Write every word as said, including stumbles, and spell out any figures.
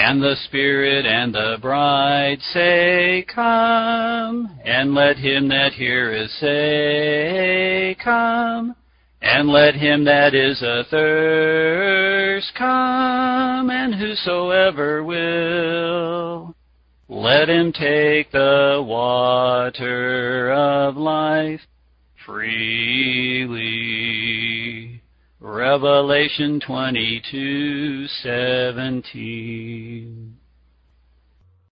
And the Spirit and the bride say, Come, and let him that heareth say, Come, and let him that is athirst come, and whosoever will, let him take the water of life freely. Revelation twenty-two seventeen.